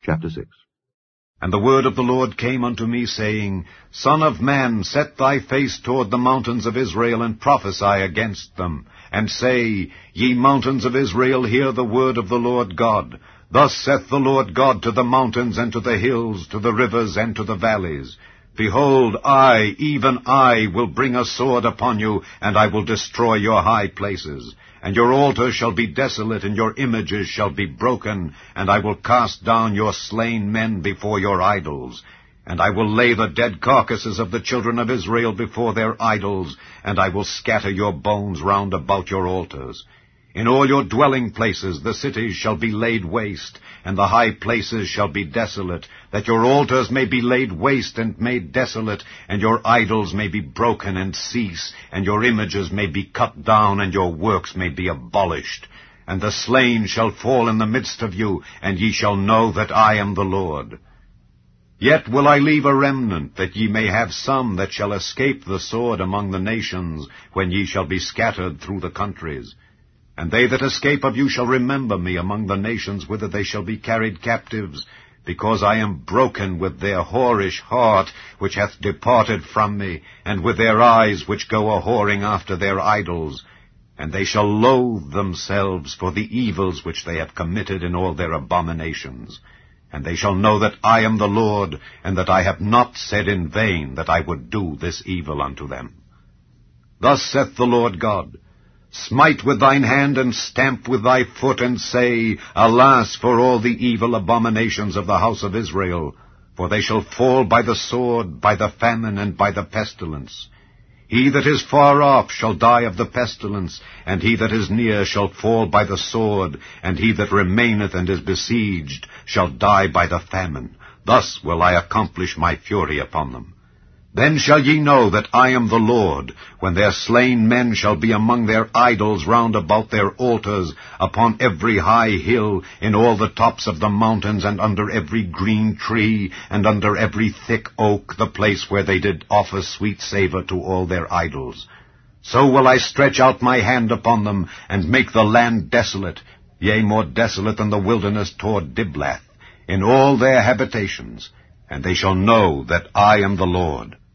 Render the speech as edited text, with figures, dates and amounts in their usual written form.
Chapter 6. And the word of the Lord came unto me, saying, Son of man, set thy face toward the mountains of Israel, and prophesy against them, and say, Ye mountains of Israel, hear the word of the Lord God. Thus saith the Lord God to the mountains, and to the hills, to the rivers, and to the valleys, Behold, I, even I, will bring a sword upon you, and I will destroy your high places. And your altars shall be desolate, and your images shall be broken, and I will cast down your slain men before your idols. And I will lay the dead carcasses of the children of Israel before their idols, and I will scatter your bones round about your altars. In all your dwelling places the cities shall be laid waste, and the high places shall be desolate, that your altars may be laid waste and made desolate, and your idols may be broken and cease, and your images may be cut down, and your works may be abolished. And the slain shall fall in the midst of you, and ye shall know that I am the Lord. Yet will I leave a remnant, that ye may have some that shall escape the sword among the nations, when ye shall be scattered through the countries. And they that escape of you shall remember me among the nations whither they shall be carried captives, because I am broken with their whorish heart, which hath departed from me, and with their eyes which go a-whoring after their idols. And they shall loathe themselves for the evils which they have committed in all their abominations. And they shall know that I am the Lord, and that I have not said in vain that I would do this evil unto them. Thus saith the Lord God, Smite with thine hand, and stamp with thy foot, and say, Alas for all the evil abominations of the house of Israel! For they shall fall by the sword, by the famine, and by the pestilence. He that is far off shall die of the pestilence, and he that is near shall fall by the sword, and he that remaineth and is besieged shall die by the famine. Thus will I accomplish my fury upon them. Then shall ye know that I am the Lord, when their slain men shall be among their idols round about their altars, upon every high hill, in all the tops of the mountains, and under every green tree, and under every thick oak, the place where they did offer sweet savour to all their idols. So will I stretch out my hand upon them, and make the land desolate, yea, more desolate than the wilderness toward Diblath, in all their habitations. And they shall know that I am the Lord.